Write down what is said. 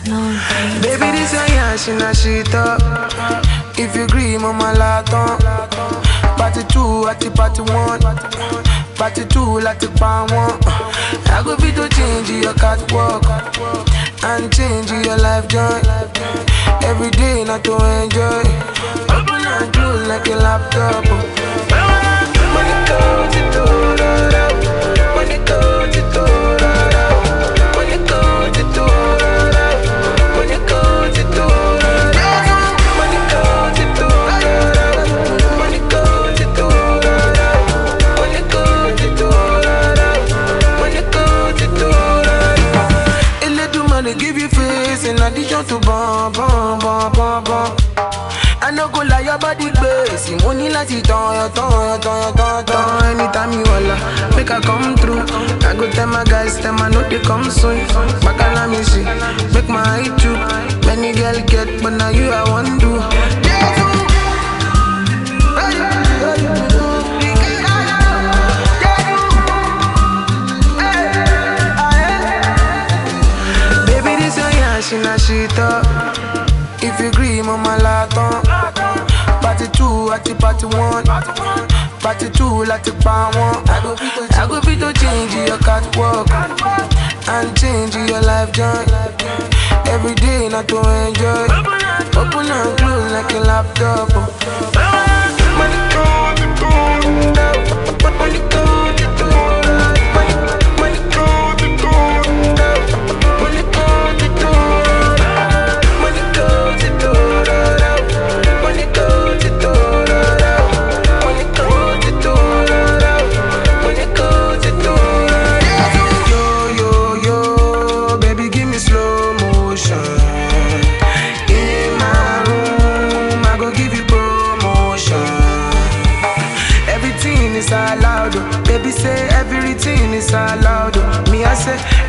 No, Baby, this your yash in a shit up. If you agree, mama laton. Party 2 at the party 1. Party 2 like the pan 1. I go be to change your catwalk and change your life joy. Every day not to enjoy. Open and close like a laptop. Money comes it all up. Money comes it all up. Money comes it all up. Money comes it all up. Money comes it all up. Money comes it all up. Money comes it all up. Money comes it all up. A little money give you face in addition to bomb, bomb, bomb, bomb, bomb. I no go lie, your body crazy. Money like it on. Anytime you holla, make I come through. I go tell my guys, tell my know they come soon. Bacala me see, make my eye too. Many girl get, but now you I want to. Baby, this your yash in a shit up. If you agree, mama laton. Party 2 at the party 1. Party 2 like the pan 1. I go be to change your catwalk and change your life joy. Every day not to enjoy. Open and close like a laptop. Money comes it all up. Money comes it all up. Money comes it all up. Money comes it all up. Money comes it all up. Money comes it all up. Money comes it all up. Money comes it all up. Yo, yo, yo, baby, give me slow motion. In my room, I go give you promotion. Everything is allowed, baby say everything is allowed. Me I say